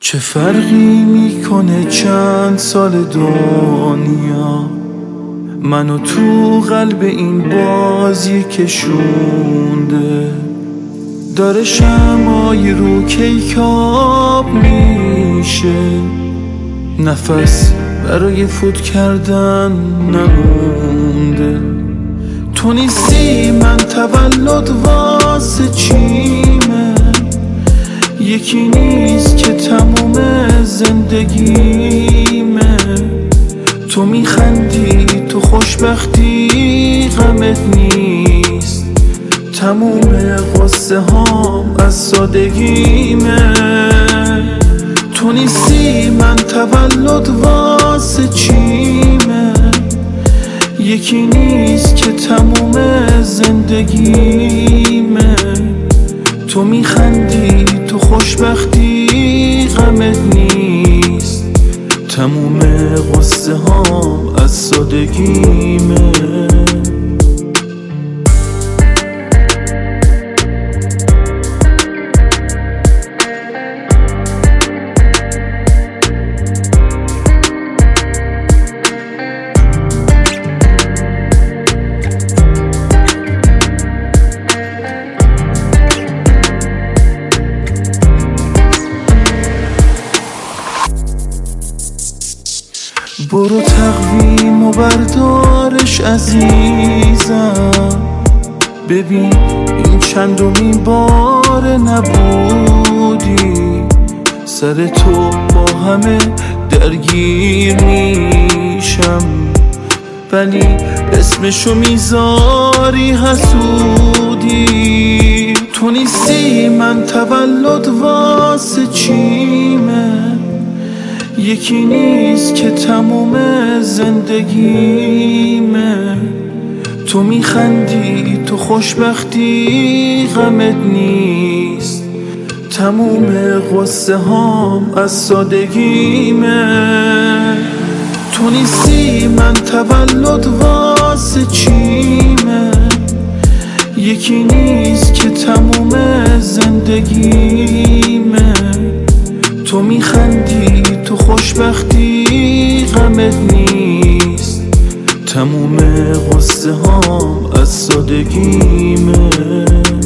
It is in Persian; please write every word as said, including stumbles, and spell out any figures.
چه فرقی میکنه چند سال دنیا منو تو قلب این بازی کشونده، داره شمعای رو کیکاب میشه، نفس برای فوت کردن نمونده. تو نیستی من تولد واسه چیمه، یکی نیست که تموم زندگیمه. تو میخندی تو خوشبختی غمت نیست، تموم قصه هام از سادگیمه. تو نیستی من تولد واسه چیمه، یکی نیست که تموم زندگیمه. تو میخندی تو خوشبختی غمت نیست، تموم قصه هام از سادگیمه. برو تقویم و بردارش عزیزم، ببین این چندمین بار نبودی. سر تو با همه درگیر میشم، ولی اسمشو میذاری حسودی. تو نیستی من تولد واسه چیمه، یکی نیست که تموم زندگیمه. تو میخندی تو خوشبختی غمت نیست، تموم قصه هام از سادگیمه. تو نیستی من تولد واسه چیمه، یکی نیست که تموم زندگیمه. تو میخندی تو خوشبختی غمت نیست، تموم قصه هام از سادگیمه.